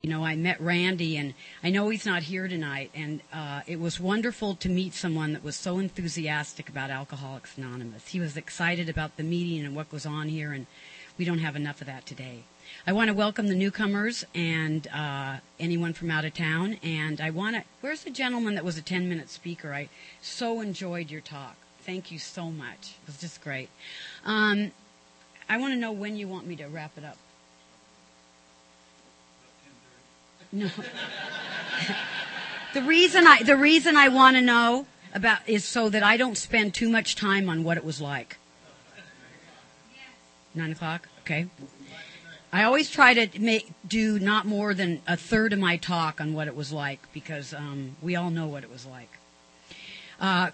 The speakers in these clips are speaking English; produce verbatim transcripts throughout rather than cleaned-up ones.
You know, I met Randy, and I know he's not here tonight, and uh, it was wonderful to meet someone that was so enthusiastic about Alcoholics Anonymous. He was excited about the meeting and what goes on here, and we don't have enough of that today. I want to welcome the newcomers and uh, anyone from out of town, and I want to, where's the gentleman that was a ten-minute speaker? I so enjoyed your talk. Thank you so much. It was just great. Um, I want to know when you want me to wrap it up. No. the reason I the reason I want to know about is so that I don't spend too much time on what it was like. Nine o'clock. Okay. I always try to make do not more than a third of my talk on what it was like, because um, we all know what it was like. Uh,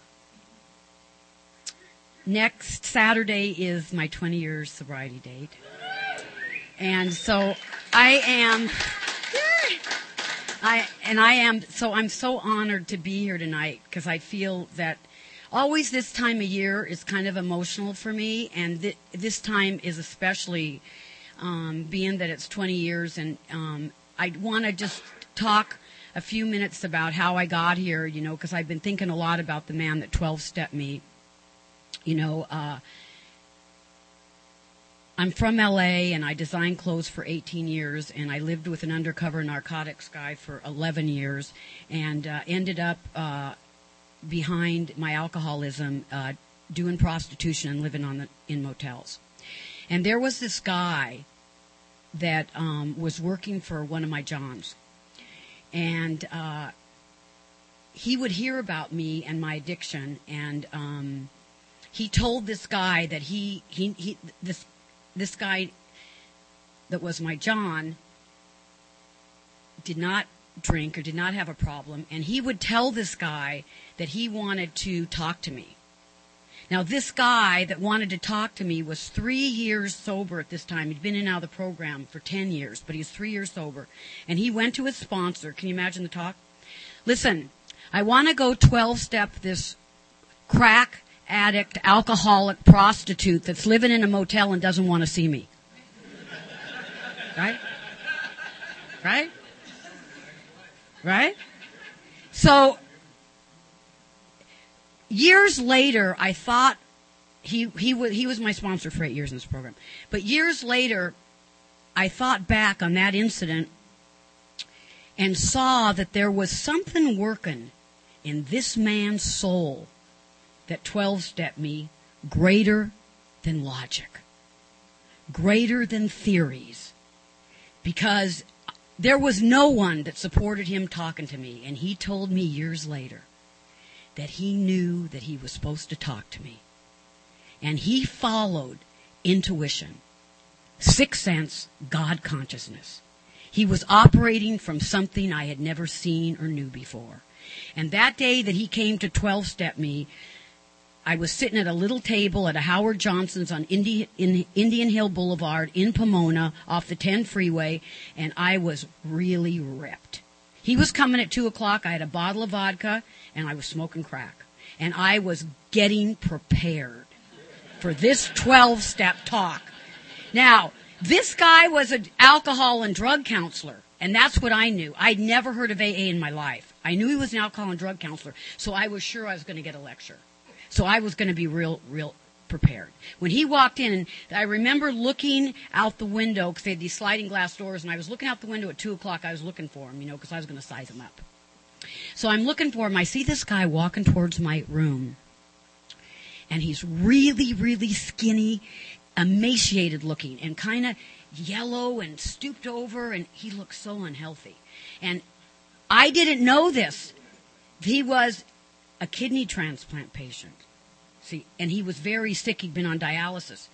next Saturday is my twenty year sobriety date, and so I am. I and I am so I'm so honored to be here tonight, because I feel that always this time of year is kind of emotional for me, and th- this time is especially um, being that it's twenty years, and um, I want to just talk a few minutes about how I got here, you know, because I've been thinking a lot about the man that twelve-stepped me, you know. Uh, I'm from L A, and I designed clothes for eighteen years, and I lived with an undercover narcotics guy for eleven years, and uh, ended up uh, behind my alcoholism, uh, doing prostitution and living on the, in motels. And there was this guy that um, was working for one of my Johns, and uh, he would hear about me and my addiction, and um, he told this guy that he he, he this. This guy that was my John did not drink or did not have a problem, and he would tell this guy that he wanted to talk to me. Now, this guy that wanted to talk to me was three years sober at this time. He'd been in and out of the program for ten years, but he was three years sober. And he went to his sponsor. Can you imagine the talk? Listen, I want to go twelve-step this crack addict, alcoholic, prostitute that's living in a motel and doesn't want to see me. Right? Right? Right? So, years later, I thought he he was he was my sponsor for eight years in this program. But years later, I thought back on that incident and saw that there was something working in this man's soul that twelve-stepped me greater than logic, greater than theories, because there was no one that supported him talking to me, and he told me years later that he knew that he was supposed to talk to me, and he followed intuition, sixth sense, God consciousness. He was operating from something I had never seen or knew before, and that day that he came to twelve-step me, I was sitting at a little table at a Howard Johnson's on Indi- in Indian Hill Boulevard in Pomona off the ten freeway, and I was really ripped. He was coming at two o'clock. I had a bottle of vodka, and I was smoking crack. And I was getting prepared for this twelve-step talk. Now, this guy was an alcohol and drug counselor, and that's what I knew. I'd never heard of A A in my life. I knew he was an alcohol and drug counselor, so I was sure I was going to get a lecture. So I was going to be real, real prepared. When he walked in, and I remember looking out the window, because they had these sliding glass doors, and I was looking out the window at two o'clock. I was looking for him, you know, because I was going to size him up. So I'm looking for him. I see this guy walking towards my room, and he's really, really skinny, emaciated looking, and kind of yellow and stooped over, and he looked so unhealthy. And I didn't know this. He was a kidney transplant patient. See, and he was very sick. He'd been on dialysis.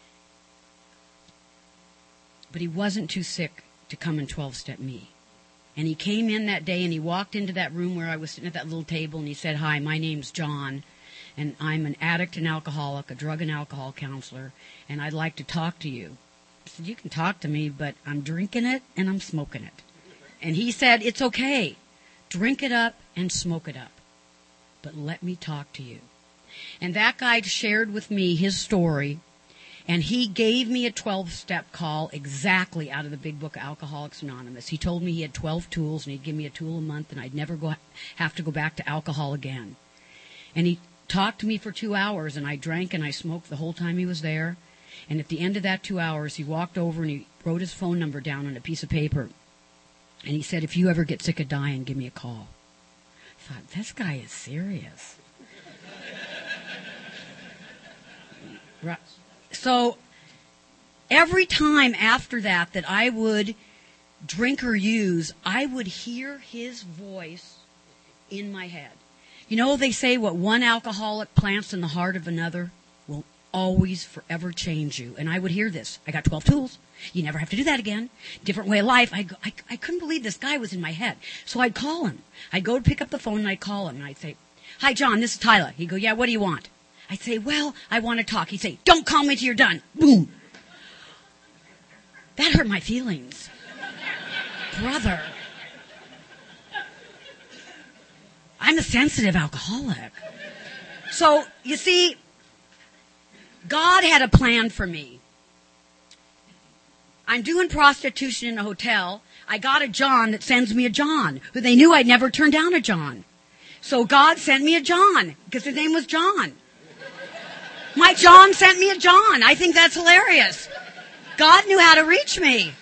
But he wasn't too sick to come and twelve-step me. And he came in that day, and he walked into that room where I was sitting at that little table, and he said, "Hi, my name's John, and I'm an addict and alcoholic, a drug and alcohol counselor, and I'd like to talk to you." I said, "You can talk to me, but I'm drinking it and I'm smoking it." And he said, "It's okay. Drink it up and smoke it up, but let me talk to you." And that guy shared with me his story, And he gave me a twelve-step call exactly out of the Big Book of Alcoholics Anonymous. He told me he had twelve tools, and he'd give me a tool a month, and I'd never go have to go back to alcohol again. And he talked to me for two hours, and I drank and I smoked the whole time he was there. And at the end of that two hours, he walked over and he wrote his phone number down on a piece of paper. And he said, if you ever get sick of dying, give me a call. I thought, this guy is serious. Right. So every time after that that I would drink or use, I would hear his voice in my head. You know, they say what one alcoholic plants in the heart of another will always forever change you. And I would hear this. I got twelve tools. You never have to do that again. Different way of life. I, I, I couldn't believe this guy was in my head. So I'd call him. I'd go to pick up the phone and I'd call him. And I'd say, hi, John, this is Tyler. He'd go, yeah, what do you want? I'd say, well, I want to talk. He'd say, don't call me till you're done. Boom. That hurt my feelings. Brother. I'm a sensitive alcoholic. So, you see, God had a plan for me. I'm doing prostitution in a hotel. I got a John that sends me a John, who they knew I'd never turn down a John. So God sent me a John, because his name was John. My John sent me a John. I think that's hilarious. God knew how to reach me.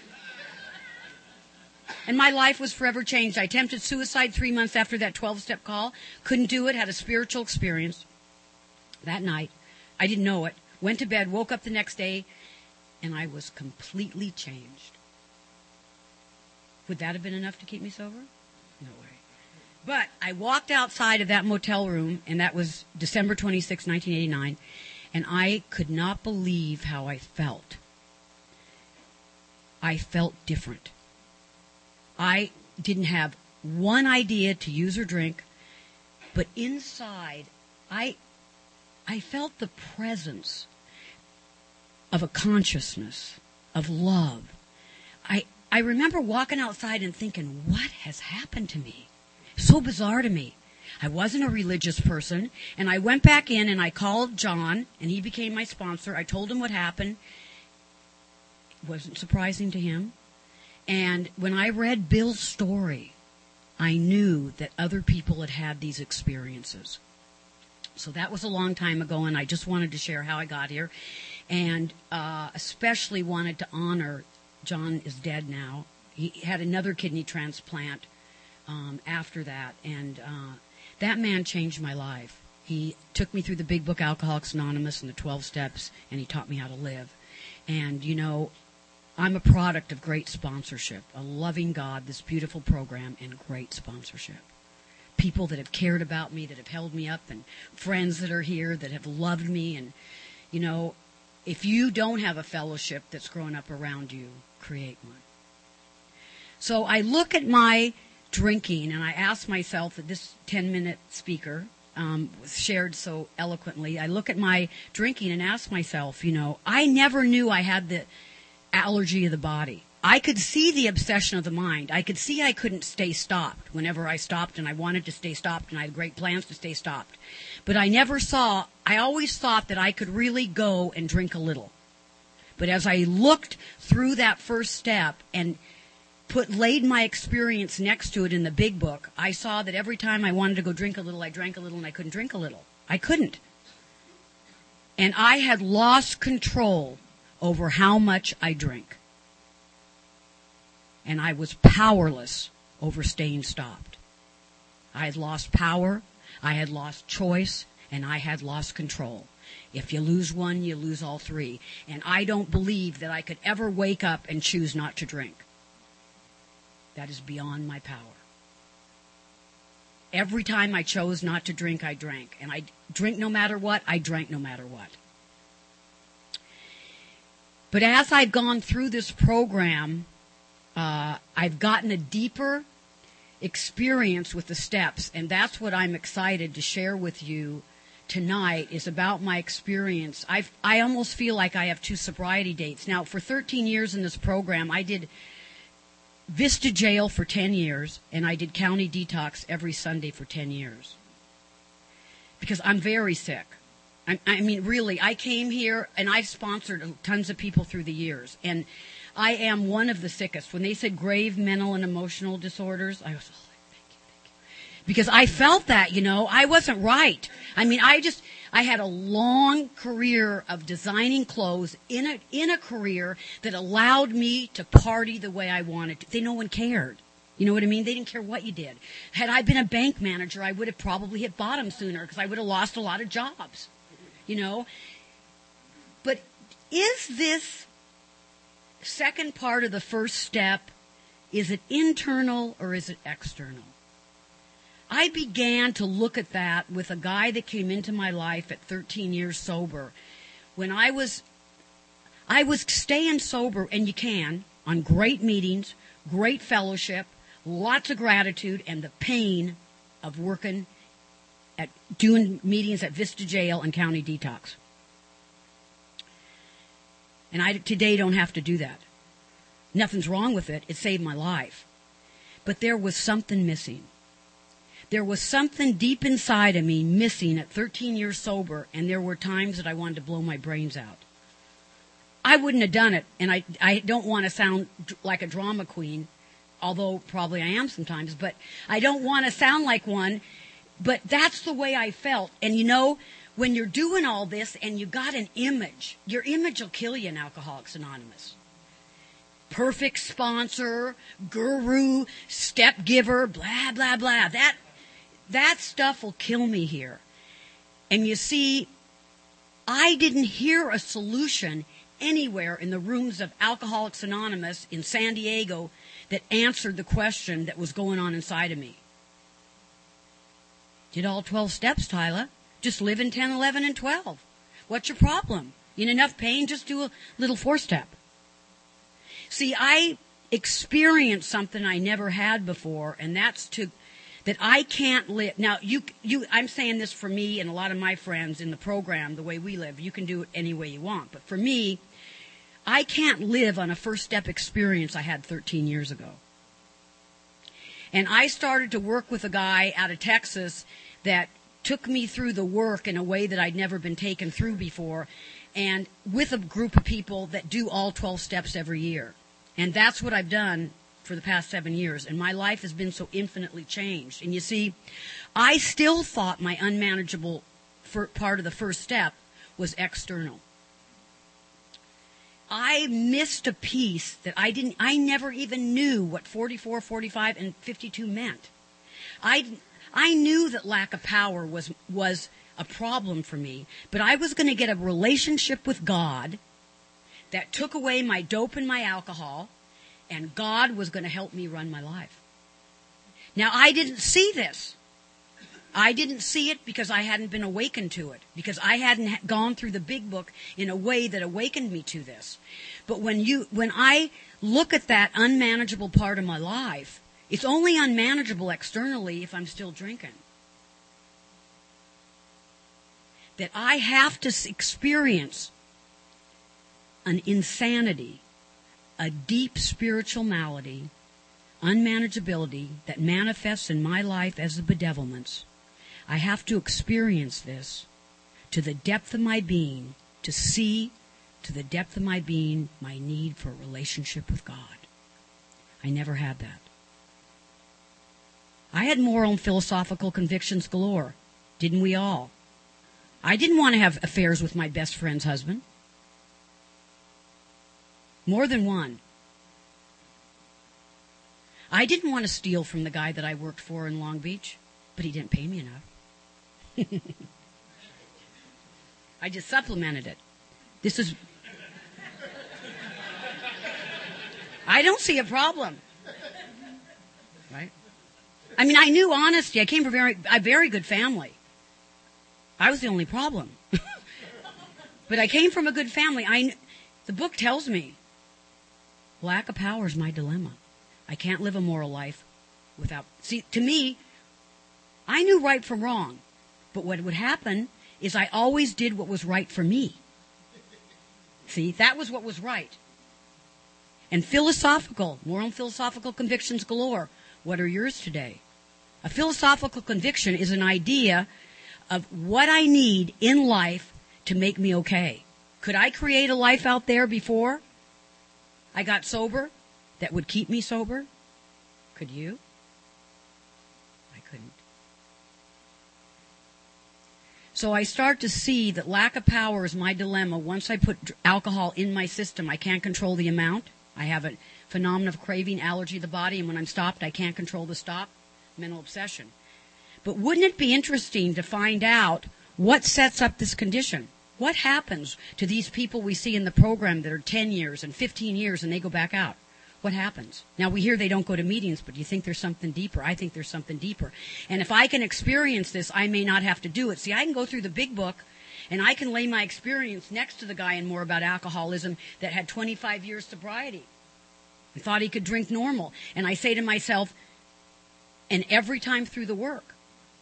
And my life was forever changed. I attempted suicide three months after that twelve-step call. Couldn't do it. Had a spiritual experience that night. I didn't know it. Went to bed, woke up the next day, and I was completely changed. Would that have been enough to keep me sober? No way. But I walked outside of that motel room, and that was December twenty-sixth, nineteen eighty-nine, and I could not believe how I felt. I felt different. I didn't have one idea to use or drink, but inside, I, I felt the presence of a consciousness, of love. I, I remember walking outside and thinking, what has happened to me? So bizarre to me. I wasn't a religious person, and I went back in and I called John, and he became my sponsor. I told him what happened. It wasn't surprising to him. And when I read Bill's story, I knew that other people had had these experiences. So that was a long time ago, and I just wanted to share how I got here. And uh, especially wanted to honor, John is dead now. He had another kidney transplant um, after that, and uh, that man changed my life. He took me through the Big Book Alcoholics Anonymous and the twelve steps, and he taught me how to live. And, you know, I'm a product of great sponsorship, a loving God, this beautiful program, and great sponsorship. People that have cared about me, that have held me up, and friends that are here that have loved me. And, you know, if you don't have a fellowship that's grown up around you, create one. So I look at my drinking, and I ask myself, that this ten-minute speaker um, was shared so eloquently, I look at my drinking and ask myself, you know, I never knew I had the allergy of the body. I could see the obsession of the mind. I could see I couldn't stay stopped whenever I stopped, and I wanted to stay stopped, and I had great plans to stay stopped. But I never saw, I always thought that I could really go and drink a little. But as I looked through that first step and put laid my experience next to it in the Big Book, I saw that every time I wanted to go drink a little, I drank a little, and I couldn't drink a little. I couldn't. And I had lost control over how much I drink. And I was powerless over staying stopped. I had lost power, I had lost choice, and I had lost control. If you lose one, you lose all three. And I don't believe that I could ever wake up and choose not to drink. That is beyond my power. Every time I chose not to drink, I drank. And I drink no matter what, I drank no matter what. But as I've gone through this program, uh, I've gotten a deeper experience with the steps, and that's what I'm excited to share with you tonight, is about my experience. I've, I almost feel like I have two sobriety dates. Now, for thirteen years in this program, I did Vista Jail for ten years, and I did County Detox every Sunday for ten years. Because I'm very sick. I, I mean, really, I came here and I've sponsored tons of people through the years. And I am one of the sickest. When they said grave mental and emotional disorders, I was, oh, thank you, thank you. Because I felt that, you know, I wasn't right. I mean, I just, I had a long career of designing clothes in a, in a career that allowed me to party the way I wanted to. They, no one cared. You know what I mean? They didn't care what you did. Had I been a bank manager, I would have probably hit bottom sooner because I would have lost a lot of jobs. You know? But is this second part of the first step, is it internal or is it external? I began to look at that with a guy that came into my life at thirteen years sober. When I was, I was staying sober, and you can, on great meetings, great fellowship, lots of gratitude, and the pain of working at doing meetings at Vista Jail and County Detox. And I today don't have to do that. Nothing's wrong with it. It saved my life. But there was something missing. There was something deep inside of me missing at thirteen years sober, and there were times that I wanted to blow my brains out. I wouldn't have done it, and I, I don't want to sound like a drama queen, although probably I am sometimes, but I don't want to sound like one, but that's the way I felt. And you know, when you're doing all this and you got an image, your image will kill you in Alcoholics Anonymous. Perfect sponsor, guru, step giver, blah, blah, blah. That, that stuff will kill me here. And you see, I didn't hear a solution anywhere in the rooms of Alcoholics Anonymous in San Diego that answered the question that was going on inside of me. Did all twelve steps, Tyler. Just live in ten, eleven, and twelve. What's your problem? You in enough pain? Just do a little four-step. See, I experienced something I never had before, and that's to that I can't live. Now, you, you, I'm saying this for me and a lot of my friends in the program, the way we live. You can do it any way you want. But for me, I can't live on a first-step experience I had thirteen years ago. And I started to work with a guy out of Texas that took me through the work in a way that I'd never been taken through before, and with a group of people that do all twelve steps every year. And that's what I've done for the past seven years, and my life has been so infinitely changed. And you see, I still thought my unmanageable part of the first step was external. I missed a piece that I didn't, I never even knew what forty-four, forty-five, and fifty-two meant. I, I knew that lack of power was, was a problem for me, but I was going to get a relationship with God that took away my dope and my alcohol, and God was going to help me run my life. Now, I didn't see this. I didn't see it because I hadn't been awakened to it, because I hadn't gone through the big book in a way that awakened me to this. But when you, when I look at that unmanageable part of my life, it's only unmanageable externally if I'm still drinking. That I have to experience an insanity, a deep spiritual malady, unmanageability that manifests in my life as the bedevilments. I have to experience this to the depth of my being, to see to the depth of my being my need for a relationship with God. I never had that. I had moral and philosophical convictions galore. Didn't we all? I didn't want to have affairs with my best friend's husband. More than one. I didn't want to steal from the guy that I worked for in Long Beach, but he didn't pay me enough. I just supplemented it. This is... I don't see a problem. Right? I mean, I knew honesty. I came from very, a very good family. I was the only problem. But I came from a good family. I, the book tells me, lack of power is my dilemma. I can't live a moral life without... See, to me, I knew right from wrong. But what would happen is I always did what was right for me. See, that was what was right. And philosophical, moral and philosophical convictions galore. What are yours today? A philosophical conviction is an idea of what I need in life to make me okay. Could I create a life out there before I got sober that would keep me sober? Could you? I couldn't. So I start to see that lack of power is my dilemma. Once I put alcohol in my system, I can't control the amount. I have a phenomenon of craving, allergy of the body, and when I'm stopped, I can't control the stop. Mental obsession. But wouldn't it be interesting to find out what sets up this condition? What happens to these people we see in the program that are ten years and fifteen years and they go back out? What happens? Now, we hear they don't go to meetings, but do you think there's something deeper? I think there's something deeper. And if I can experience this, I may not have to do it. See, I can go through the big book, and I can lay my experience next to the guy in More About Alcoholism that had twenty-five years sobriety and thought he could drink normal. And I say to myself, and every time through the work,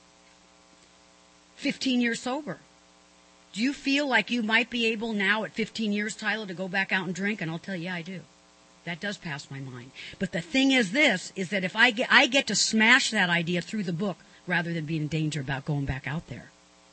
fifteen years sober. Do you feel like you might be able now at fifteen years, Tyler, to go back out and drink? And I'll tell you, yeah, I do. That does pass my mind. But the thing is this, is that if I get, I get to smash that idea through the book rather than being in danger about going back out there.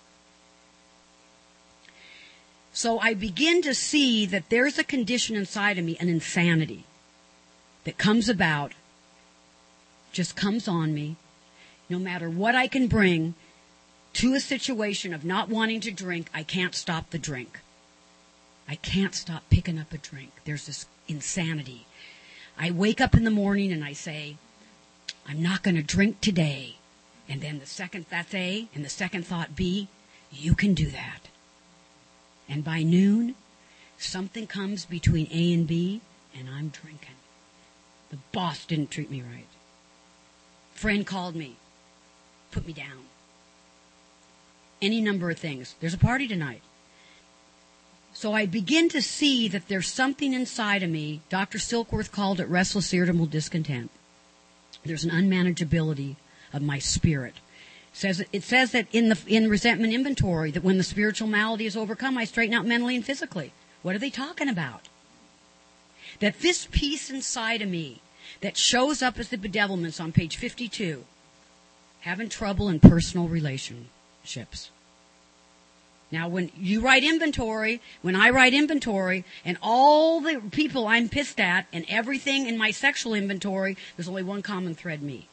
So I begin to see that there's a condition inside of me, an insanity, that comes about, just comes on me, no matter what I can bring to a situation of not wanting to drink, I can't stop the drink. I can't stop picking up a drink. There's this insanity. I wake up in the morning and I say, I'm not going to drink today. And then the second, that's A, and the second thought B, you can do that. And by noon, something comes between A and B, and I'm drinking. The boss didn't treat me right. Friend called me, put me down. Any number of things. There's a party tonight. So I begin to see that there's something inside of me. Doctor Silkworth called it restless, irritable discontent. There's an unmanageability of my spirit. It says, it says that in the in resentment inventory that when the spiritual malady is overcome, I straighten out mentally and physically. What are they talking about? That this piece inside of me that shows up as the bedevilments on page fifty-two, having trouble in personal relationships. Now, when you write inventory, when I write inventory, and all the people I'm pissed at, and everything in my sexual inventory, there's only one common thread, me.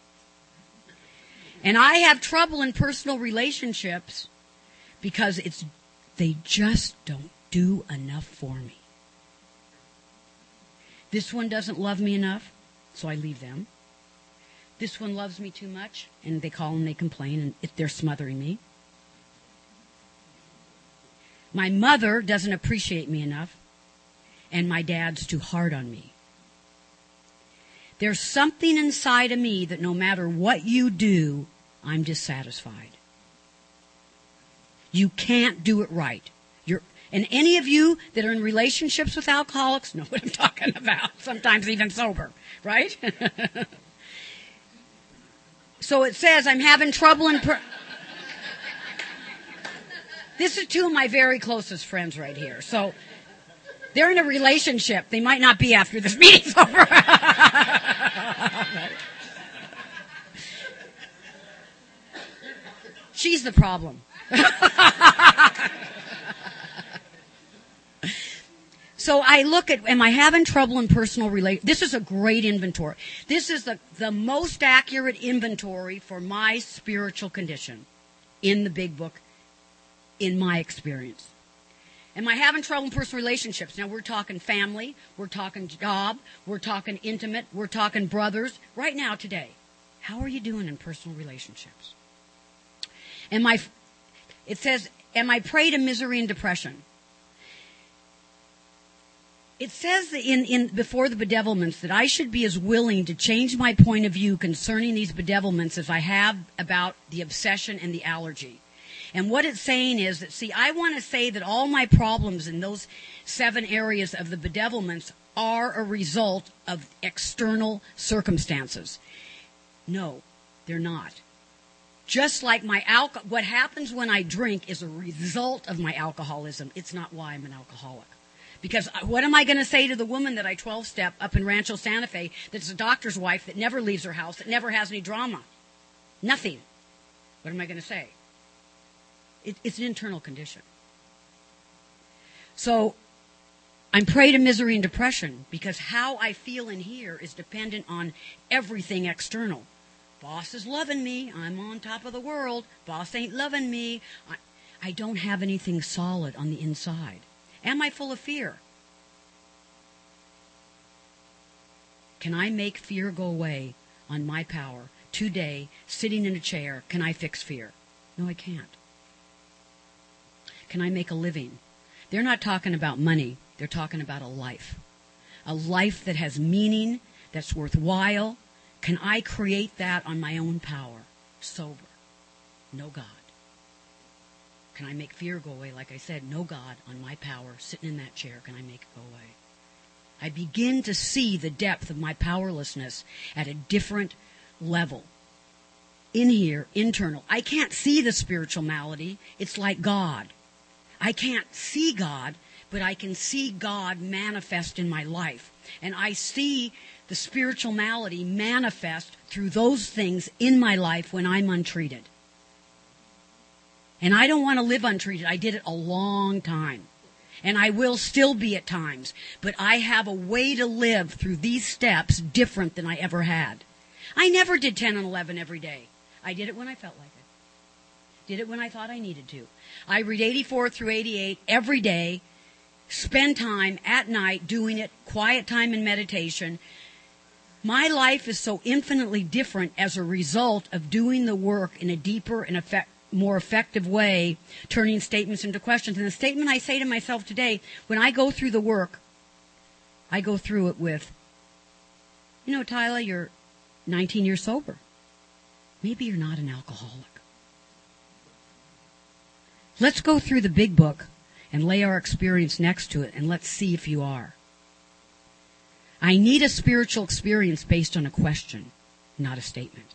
And I have trouble in personal relationships because it's they just don't do enough for me. This one doesn't love me enough, so I leave them. This one loves me too much, and they call and they complain, and it, they're smothering me. My mother doesn't appreciate me enough, and my dad's too hard on me. There's something inside of me that no matter what you do, I'm dissatisfied. You can't do it right. You're, and any of you that are in relationships with alcoholics know what I'm talking about, sometimes even sober, right? So it says, I'm having trouble in... Per- This is two of my very closest friends right here. So they're in a relationship. They might not be after this meeting's over. She's the problem. So I look at, am I having trouble in personal relationships? This is a great inventory. This is the, the most accurate inventory for my spiritual condition in the big book. In my experience. Am I having trouble in personal relationships? Now, we're talking family, we're talking job, we're talking intimate, we're talking brothers. Right now, today, how are you doing in personal relationships? Am I, it says, am I prey to misery and depression? It says in, in before the bedevilments that I should be as willing to change my point of view concerning these bedevilments as I have about the obsession and the allergy. And what it's saying is that, see, I want to say that all my problems in those seven areas of the bedevilments are a result of external circumstances. No, they're not. Just like my alcohol, what happens when I drink is a result of my alcoholism. It's not why I'm an alcoholic. Because what am I going to say to the woman that I twelve-step up in Rancho Santa Fe that's a doctor's wife that never leaves her house, that never has any drama? Nothing. What am I going to say? It, it's an internal condition. So I'm prey to misery and depression because how I feel in here is dependent on everything external. Boss is loving me. I'm on top of the world. Boss ain't loving me. I, I don't have anything solid on the inside. Am I full of fear? Can I make fear go away on my power today, sitting in a chair? Can I fix fear? No, I can't. Can I make a living? They're not talking about money. They're talking about a life. A life that has meaning, that's worthwhile. Can I create that on my own power? Sober. No God. Can I make fear go away? Like I said, no God on my power, sitting in that chair. Can I make it go away? I begin to see the depth of my powerlessness at a different level. In here, internal. I can't see the spiritual malady. It's like God. I can't see God, but I can see God manifest in my life. And I see the spiritual malady manifest through those things in my life when I'm untreated. And I don't want to live untreated. I did it a long time. And I will still be at times. But I have a way to live through these steps different than I ever had. I never did ten and eleven every day. I did it when I felt like it. Did it when I thought I needed to. I read eighty-four through eighty-eight every day. Spend time at night doing it. Quiet time and meditation. My life is so infinitely different as a result of doing the work in a deeper and effect, more effective way, turning statements into questions. And the statement I say to myself today, when I go through the work, I go through it with, you know, Tyler, you're nineteen years sober. Maybe you're not an alcoholic. Let's go through the big book and lay our experience next to it, and let's see if you are. I need a spiritual experience based on a question, not a statement.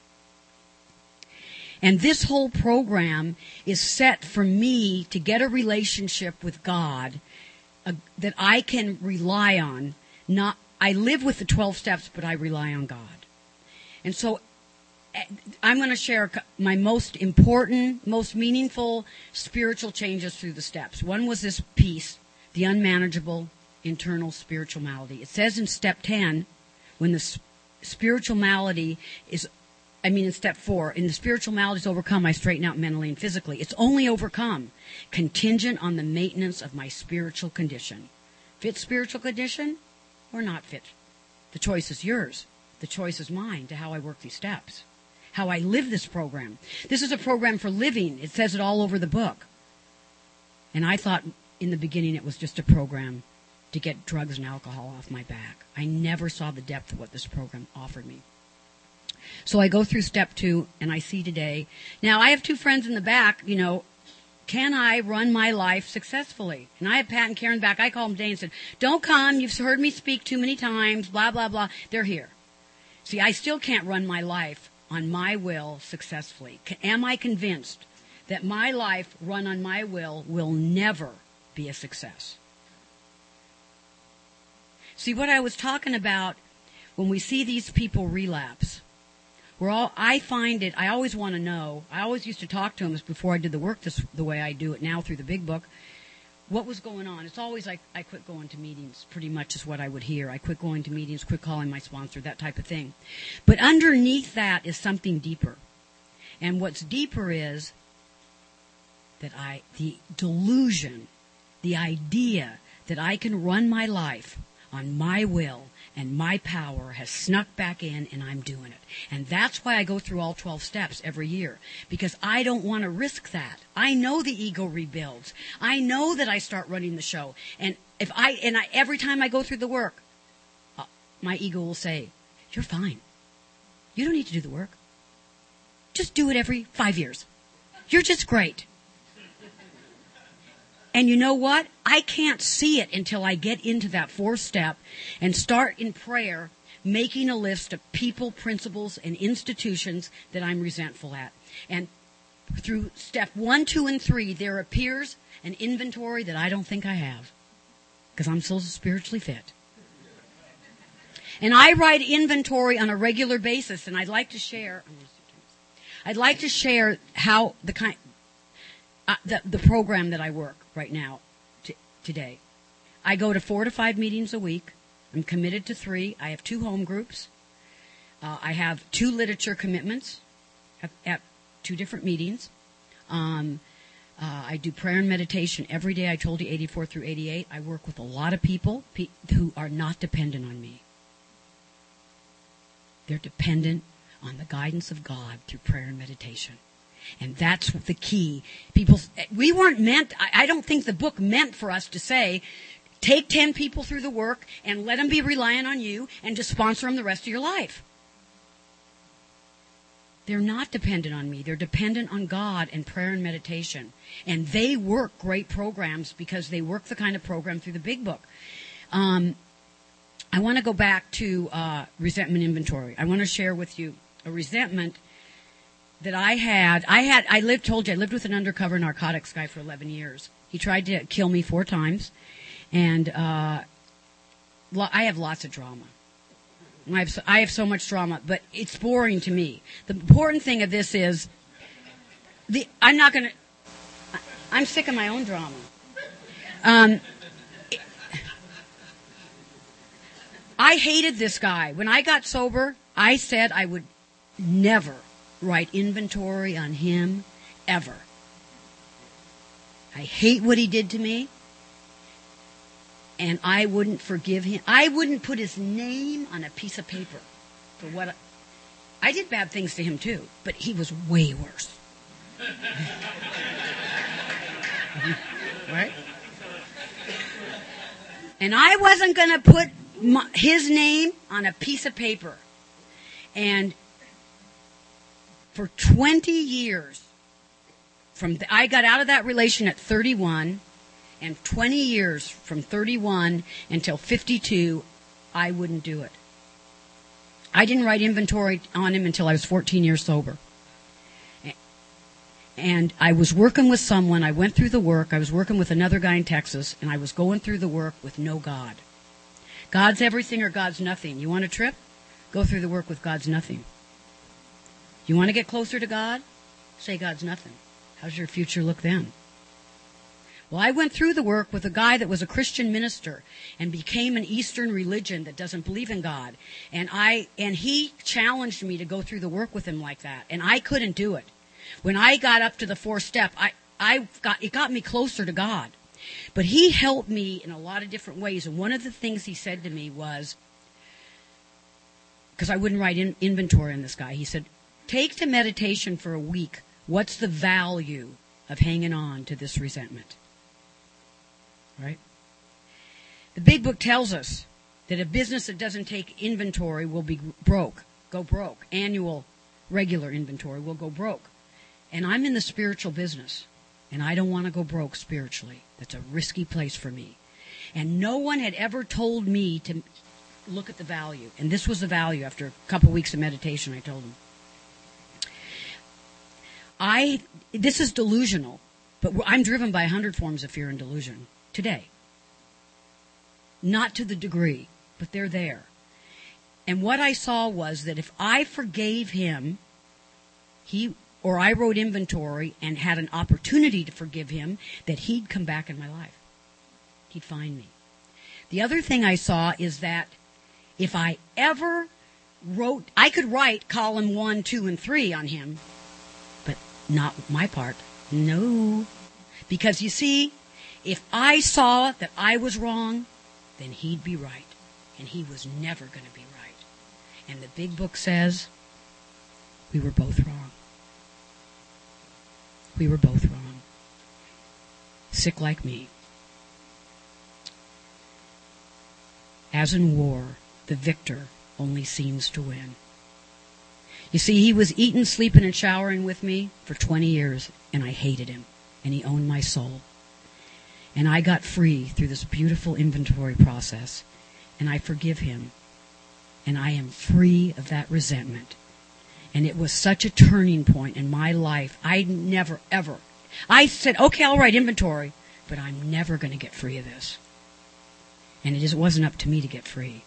And this whole program is set for me to get a relationship with God uh, that I can rely on. Not, I live with the twelve steps, but I rely on God. And so I'm going to share my most important, most meaningful spiritual changes through the steps. One was this piece, the unmanageable internal spiritual malady. It says in step ten, when the spiritual malady is, I mean in step four, in the spiritual malady is overcome, I straighten out mentally and physically. It's only overcome contingent on the maintenance of my spiritual condition. Fit spiritual condition or not fit? The choice is yours. The choice is mine to how I work these steps. How I live this program. This is a program for living. It says it all over the book. And I thought in the beginning it was just a program to get drugs and alcohol off my back. I never saw the depth of what this program offered me. So I go through step two, and I see today. Now, I have two friends in the back, you know, can I run my life successfully? And I have Pat and Karen back. I called them today and said, don't come. You've heard me speak too many times, blah, blah, blah. They're here. See, I still can't run my life on my will successfully. Am I convinced that my life run on my will will never be a success? See, what I was talking about when we see these people relapse, we're all, I find it, I always want to know, I always used to talk to them before I did the work this, the way I do it now through the big book, what was going on. It's always like I quit going to meetings, pretty much is what I would hear. I quit going to meetings, quit calling my sponsor, that type of thing. But underneath that is something deeper. And what's deeper is that I, the delusion, the idea that I can run my life on my will and my power has snuck back in, and I'm doing it. And that's why I go through all twelve steps every year, because I don't want to risk that. I know the ego rebuilds. I know that I start running the show. And if I, and I, every time I go through the work, uh, my ego will say, you're fine. You don't need to do the work. Just do it every five years. You're just great. And you know what? I can't see it until I get into that fourth step and start in prayer making a list of people, principles, and institutions that I'm resentful at. And through step one, two, and three, there appears an inventory that I don't think I have because I'm so spiritually fit. And I write inventory on a regular basis, and I'd like to share, I'd like to share how the kind, Uh, the, the program that I work right now to, today. I go to four to five meetings a week. I'm committed to three. I have two home groups. Uh, I have two literature commitments at, at two different meetings. Um, uh, I do prayer and meditation every day. I told you eighty-four through eighty-eight. I work with a lot of people pe- who are not dependent on me. They're dependent on the guidance of God through prayer and meditation. And that's the key. People, we weren't meant, I, I don't think the book meant for us to say, take ten people through the work and let them be reliant on you and just sponsor them the rest of your life. They're not dependent on me. They're dependent on God and prayer and meditation. And they work great programs because they work the kind of program through the big book. Um, I want to go back to uh, resentment inventory. I want to share with you a resentment that I had. I had, I lived, told you, I lived with an undercover narcotics guy for eleven years. He tried to kill me four times. And uh, lo- I have lots of drama. I have, so, I have so much drama, but it's boring to me. The important thing of this is, the I'm not going to, I'm sick of my own drama. Um, it, I hated this guy. When I got sober, I said I would never write inventory on him, ever. I hate what he did to me. And I wouldn't forgive him. I wouldn't put his name on a piece of paper for what I, I did bad things to him too, but he was way worse. Right? And I wasn't going to put my, his name on a piece of paper. And for twenty years, from the, I got out of that relation at thirty-one. And twenty years, from thirty-one until fifty-two, I wouldn't do it. I didn't write inventory on him until I was fourteen years sober. And I was working with someone. I went through the work. I was working with another guy in Texas, and I was going through the work with no God. God's everything or God's nothing. You want a trip? Go through the work with God's nothing. You want to get closer to God? Say God's nothing. How's your future look then? Well, I went through the work with a guy that was a Christian minister and became an Eastern religion that doesn't believe in God. And I, and he challenged me to go through the work with him like that. And I couldn't do it. When I got up to the fourth step, I, I got, it got me closer to God. But he helped me in a lot of different ways. And one of the things he said to me was, because I wouldn't write in, inventory on this guy, he said, take to meditation for a week. What's the value of hanging on to this resentment? Right? The big book tells us that a business that doesn't take inventory will be broke, go broke. Annual, regular inventory will go broke. And I'm in the spiritual business, and I don't want to go broke spiritually. That's a risky place for me. And no one had ever told me to look at the value. And this was the value after a couple weeks of meditation, I told him. I, this is delusional, but I'm driven by a hundred forms of fear and delusion. Today. Not to the degree, but they're there. And what I saw was that if I forgave him, he or I wrote inventory and had an opportunity to forgive him, that he'd come back in my life. He'd find me. The other thing I saw is that if I ever wrote, I could write column one, two, and three on him, but not my part. No. Because you see, if I saw that I was wrong, then he'd be right. And he was never going to be right. And the big book says we were both wrong. We were both wrong. Sick like me. As in war, the victor only seems to win. You see, he was eating, sleeping, and showering with me for twenty years, and I hated him, and he owned my soul. And I got free through this beautiful inventory process. And I forgive him. And I am free of that resentment. And it was such a turning point in my life. I never, ever. I said, okay, I'll write inventory. But I'm never going to get free of this. And it just wasn't up to me to get free.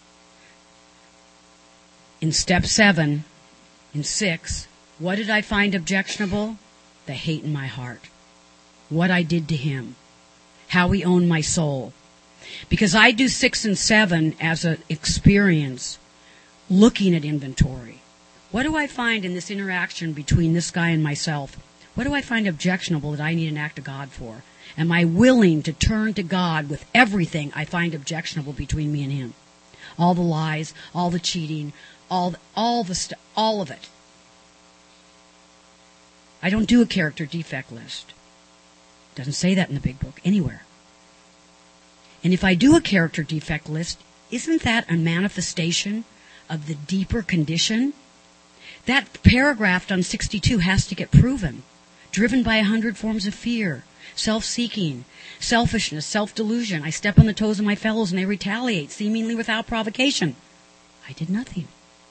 In step seven, in six, what did I find objectionable? The hate in my heart. What I did to him. How we own my soul. Because I do six and seven as an experience looking at inventory. What do I find in this interaction between this guy and myself? What do I find objectionable that I need an act of God for? Am I willing to turn to God with everything I find objectionable between me and him? All the lies, all the cheating, all the, all the st- all of it. I don't do a character defect list. Doesn't say that in the big book anywhere. And if I do a character defect list, isn't that a manifestation of the deeper condition? That paragraph on sixty-two has to get proven. Driven by a hundred forms of fear, self-seeking, selfishness, self-delusion. I step on the toes of my fellows and they retaliate, seemingly without provocation. I did nothing.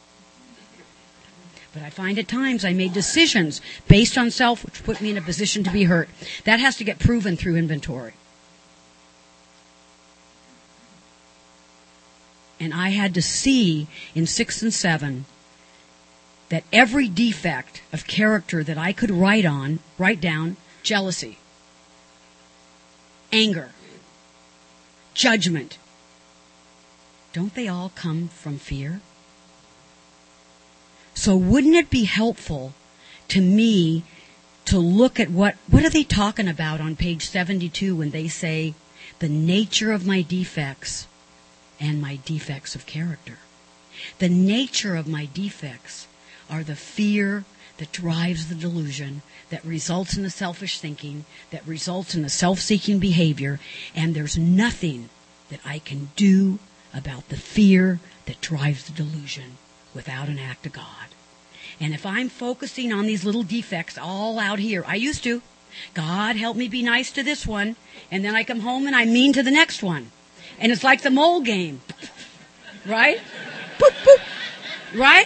But I find at times I made decisions based on self which put me in a position to be hurt. That has to get proven through inventory. And I had to see in six and seven that every defect of character that I could write on, write down, jealousy, anger, judgment, don't they all come from fear? So wouldn't it be helpful to me to look at what, what are they talking about on page seventy-two when they say the nature of my defects and my defects of character? The nature of my defects are the fear that drives the delusion, that results in the selfish thinking, that results in the self-seeking behavior, and there's nothing that I can do about the fear that drives the delusion without an act of God. And if I'm focusing on these little defects all out here, I used to, God help me be nice to this one, and then I come home and I'm mean to the next one. And it's like the mole game. Right? Boop, boop. Right?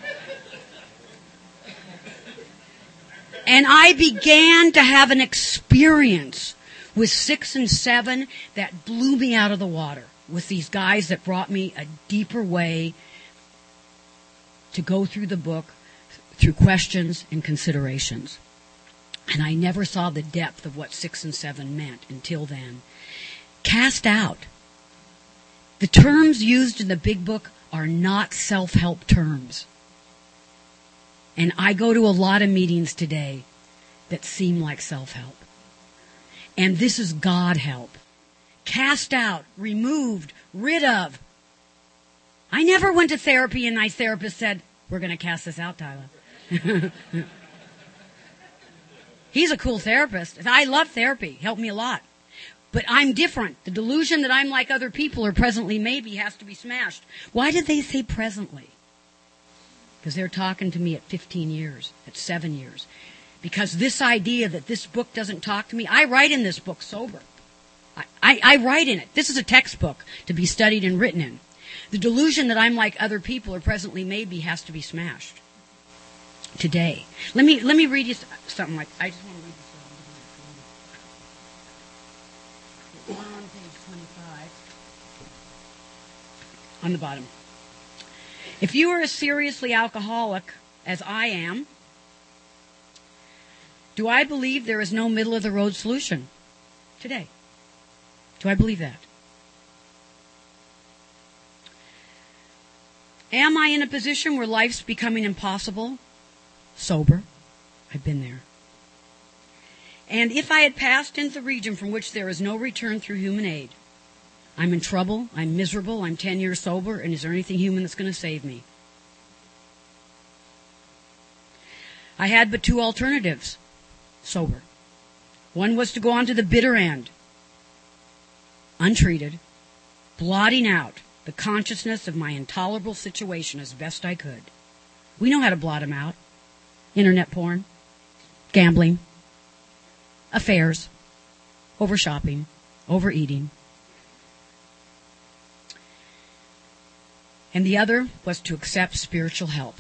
And I began to have an experience with six and seven that blew me out of the water, with these guys that brought me a deeper way to go through the book, through questions and considerations. And I never saw the depth of what six and seven meant until then. Cast out. The terms used in the big book are not self-help terms. And I go to a lot of meetings today that seem like self-help. And this is God help. Cast out, removed, rid of. I never went to therapy and my therapist said, we're going to cast this out, Tyler. He's a cool therapist. I love therapy. Helped me a lot. But I'm different. The delusion that I'm like other people or presently maybe has to be smashed. Why did they say presently? Because they're talking to me at fifteen years, at seven years. Because this idea that this book doesn't talk to me, I write in this book sober. I, I, I write in it. This is a textbook to be studied and written in. The delusion that I'm like other people or presently maybe has to be smashed. Today. Let me let me read you something like, I just want to read this. It's on page twenty-five. On the bottom. If you are as seriously alcoholic as I am, do I believe there is no middle of the road solution today? Do I believe that? Am I in a position where life's becoming impossible? Sober. I've been there. And if I had passed into the region from which there is no return through human aid, I'm in trouble, I'm miserable, I'm ten years sober, and is there anything human that's going to save me? I had but two alternatives, sober. One was to go on to the bitter end, untreated, blotting out the consciousness of my intolerable situation as best I could. We know how to blot them out. Internet porn, gambling, affairs, over-shopping, overeating. And the other was to accept spiritual help.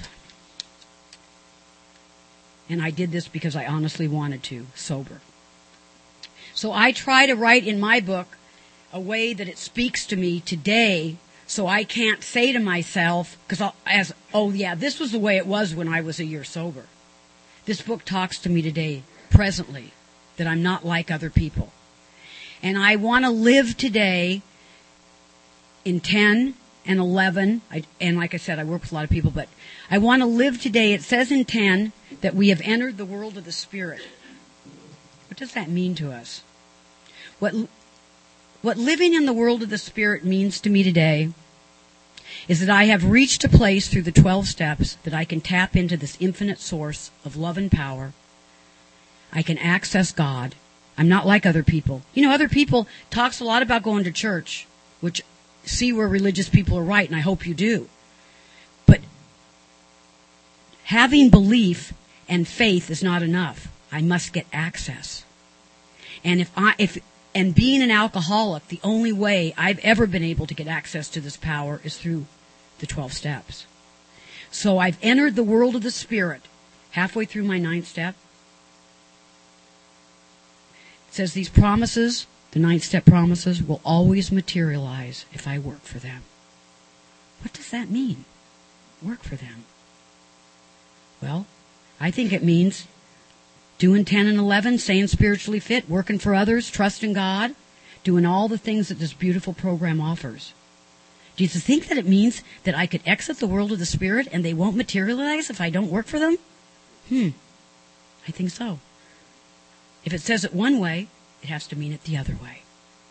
And I did this because I honestly wanted to, sober. So I try to write in my book a way that it speaks to me today, so I can't say to myself, because as, oh yeah, this was the way it was when I was a year sober. This book talks to me today, presently, that I'm not like other people. And I want to live today in ten and eleven. I, and like I said, I work with a lot of people, but I want to live today. It says in ten that we have entered the world of the Spirit. What does that mean to us? What, what living in the world of the Spirit means to me today is that I have reached a place through the twelve steps that I can tap into this infinite source of love and power. I can access God. I'm not like other people. You know, other people talks a lot about going to church, which see where religious people are right, and I hope you do. But having belief and faith is not enough. I must get access. And if I, if, and being an alcoholic, the only way I've ever been able to get access to this power is through the twelve steps. So I've entered the world of the Spirit halfway through my ninth step. It says these promises, the ninth step promises, will always materialize if I work for them. What does that mean? Work for them. Well, I think it means doing ten and eleven, staying spiritually fit, working for others, trusting God, doing all the things that this beautiful program offers. Do you think that it means that I could exit the world of the Spirit and they won't materialize if I don't work for them? Hmm. I think so. If it says it one way, it has to mean it the other way.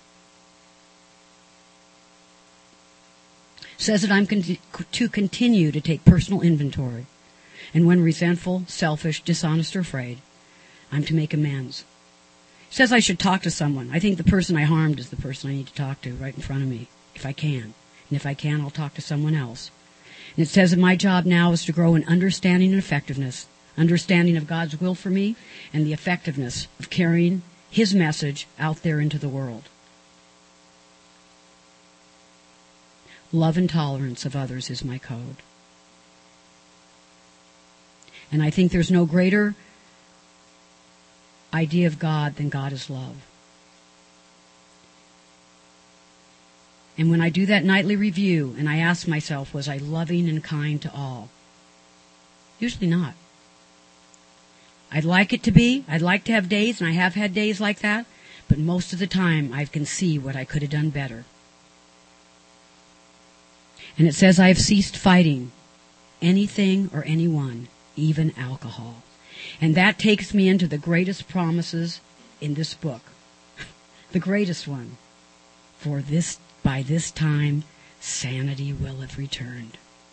It says that I'm con- to continue to take personal inventory. And when resentful, selfish, dishonest, or afraid, I'm to make amends. It says I should talk to someone. I think the person I harmed is the person I need to talk to right in front of me, if I can. And if I can, I'll talk to someone else. And it says that my job now is to grow in understanding and effectiveness, understanding of God's will for me, and the effectiveness of carrying His message out there into the world. Love and tolerance of others is my code. And I think there's no greater idea of God than God is love. And when I do that nightly review and I ask myself, was I loving and kind to all? Usually not. I'd like it to be. I'd like to have days, and I have had days like that, but most of the time I can see what I could have done better. And it says I have ceased fighting anything or anyone, even alcohol. And that takes me into the greatest promises in this book. The greatest one. For this, by this time, sanity will have returned.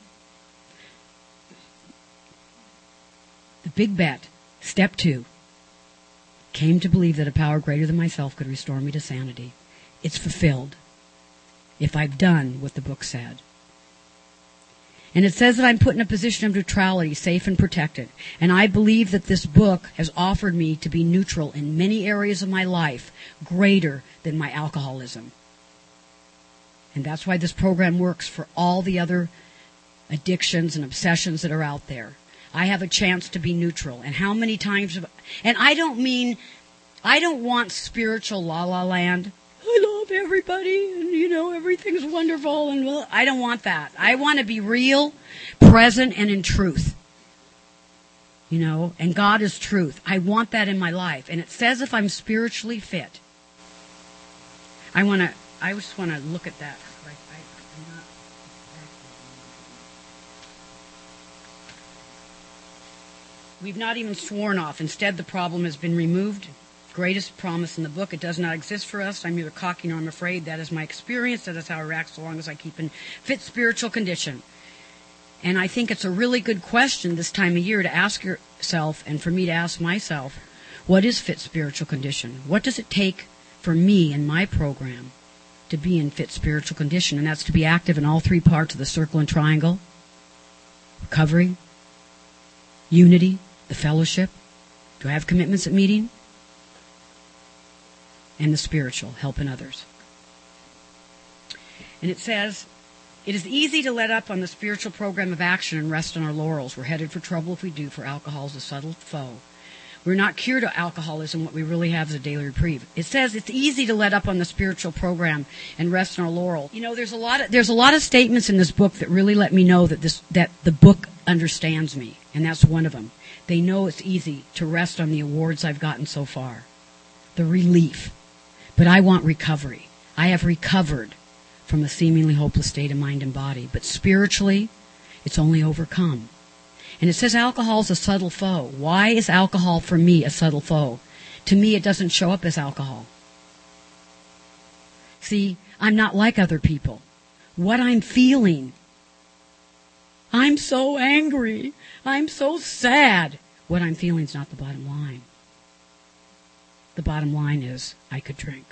The big bet, step two, came to believe that a power greater than myself could restore me to sanity. It's fulfilled if I've done what the book said. And it says that I'm put in a position of neutrality, safe and protected. And I believe that this book has offered me to be neutral in many areas of my life, greater than my alcoholism. And that's why this program works for all the other addictions and obsessions that are out there. I have a chance to be neutral. And how many times have, and I don't mean, I don't want spiritual la-la land. I love everybody, and, you know, everything's wonderful, and well, I don't want that. I want to be real, present, and in truth. You know, and God is truth. I want that in my life. And it says if I'm spiritually fit. I want to, I just want to look at that. I, I, I'm not, we've not even sworn off. Instead, the problem has been removed. Greatest promise in the book. It does not exist for us. I'm either cocky nor I'm afraid. That is my experience. That is how I react so long as I keep in fit spiritual condition. And I think it's a really good question this time of year to ask yourself, and for me to ask myself, what is fit spiritual condition? What does it take for me in my program to be in fit spiritual condition? And that's to be active in all three parts of the circle and triangle. Recovery, unity, the fellowship. Do I have commitments at meeting? And the spiritual, helping others. And it says, it is easy to let up on the spiritual program of action and rest on our laurels. We're headed for trouble if we do, for alcohol is a subtle foe. We're not cured of alcoholism. What we really have is a daily reprieve. It says it's easy to let up on the spiritual program and rest on our laurels. You know, there's a lot of, there's a lot of statements in this book that really let me know that this, that the book understands me. And that's one of them. They know it's easy to rest on the awards I've gotten so far. The relief. But I want recovery. I have recovered from a seemingly hopeless state of mind and body. But spiritually, it's only overcome. And it says alcohol's a subtle foe. Why is alcohol for me a subtle foe? To me, it doesn't show up as alcohol. See, I'm not like other people. What I'm feeling, I'm so angry, I'm so sad. What I'm feeling is not the bottom line. The bottom line is I could drink.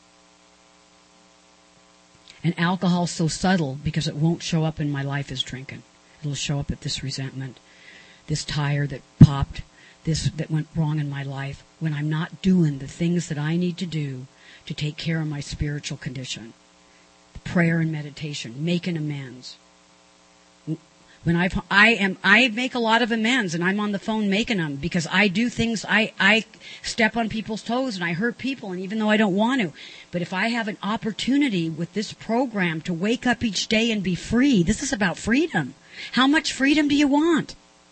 And alcohol's so subtle because it won't show up in my life as drinking. It'll show up at this resentment, this tire that popped, this that went wrong in my life, when I'm not doing the things that I need to do to take care of my spiritual condition. Prayer and meditation, making amends. When I've, I am, I make a lot of amends, and I'm on the phone making them because I do things, I, I step on people's toes and I hurt people, and even though I don't want to. But if I have an opportunity with this program to wake up each day and be free, this is about freedom. How much freedom do you want?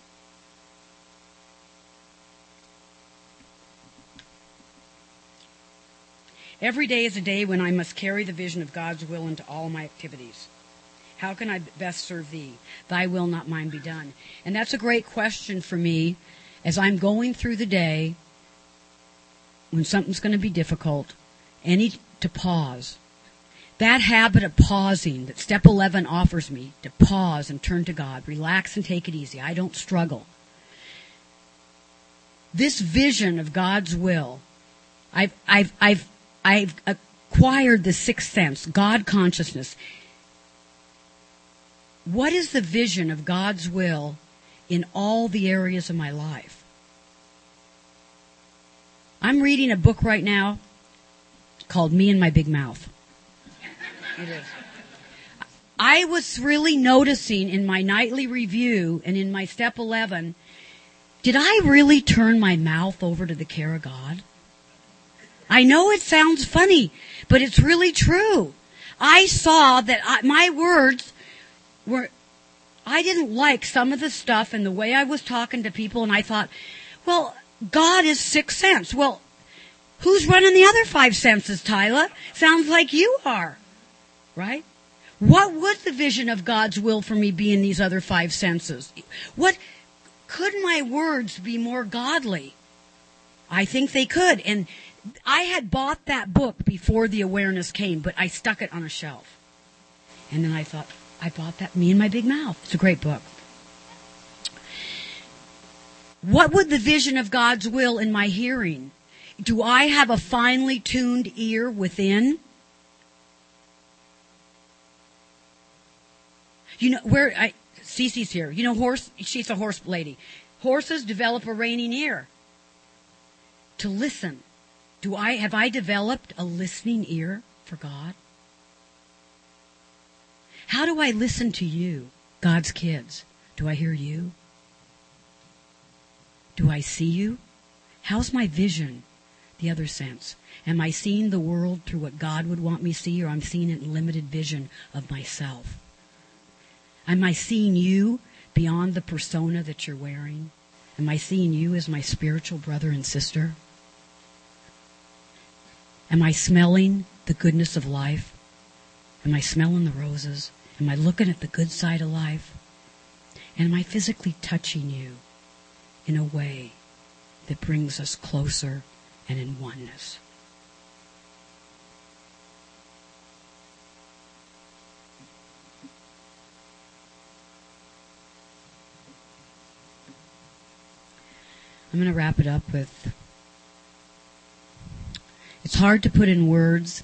Every day is a day when I must carry the vision of God's will into all my activities. How can I best serve thee? Thy will, not mine, be done. And that's a great question for me as I'm going through the day when something's going to be difficult. Any to pause. That habit of pausing that step eleven offers me, to pause and turn to God, relax and take it easy. I don't struggle. This vision of God's will, I've, I've, I've, I've acquired the sixth sense, God consciousness. What is the vision of God's will in all the areas of my life? I'm reading a book right now called Me and My Big Mouth. It is. I was really noticing in my nightly review and in my step eleven, did I really turn my mouth over to the care of God? I know it sounds funny, but it's really true. I saw that I, my words were, I didn't like some of the stuff and the way I was talking to people, and I thought, well, God is sixth sense. Well, who's running the other five senses, Tyla? Sounds like you are, right? What would the vision of God's will for me be in these other five senses? What could my words be more godly? I think they could, and I had bought that book before the awareness came, but I stuck it on a shelf. And then I thought, I bought that, Me and My Big Mouth. It's a great book. What would the vision of God's will in my hearing? Do I have a finely tuned ear within? You know, where, I, Cece's here. You know, horse, she's a horse lady. Horses develop a reining ear to listen. Do I, have I developed a listening ear for God? How do I listen to you, God's kids? Do I hear you? Do I see you? How's my vision, the other sense? Am I seeing the world through what God would want me to see, or I'm seeing it in limited vision of myself? Am I seeing you beyond the persona that you're wearing? Am I seeing you as my spiritual brother and sister? Am I smelling the goodness of life? Am I smelling the roses? Am I looking at the good side of life? And am I physically touching you in a way that brings us closer and in oneness? I'm going to wrap it up with, it's hard to put in words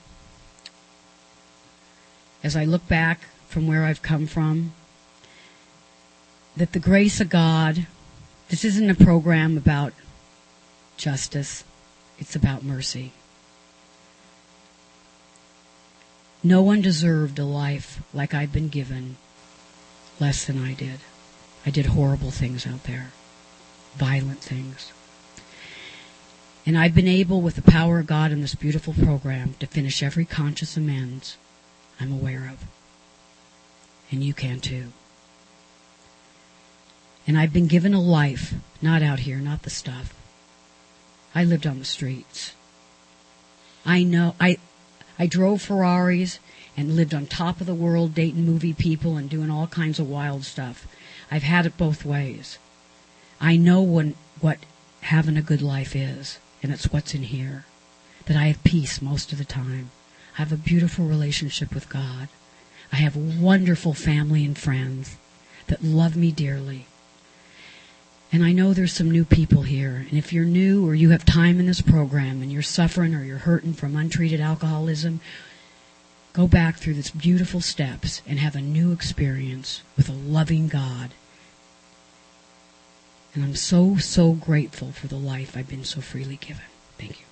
as I look back from where I've come from, that the grace of God, this isn't a program about justice, it's about mercy. No one deserved a life like I've been given less than I did. I did horrible things out there, violent things. And I've been able, with the power of God in this beautiful program, to finish every conscious amends I'm aware of. And you can too. And I've been given a life, not out here, not the stuff. I lived on the streets. I know, I, I drove Ferraris and lived on top of the world dating movie people and doing all kinds of wild stuff. I've had it both ways. I know when, what having a good life is, and it's what's in here. That I have peace most of the time. I have a beautiful relationship with God. I have a wonderful family and friends that love me dearly. And I know there's some new people here, and if you're new or you have time in this program and you're suffering or you're hurting from untreated alcoholism, go back through these beautiful steps and have a new experience with a loving God. And I'm so, so grateful for the life I've been so freely given. Thank you.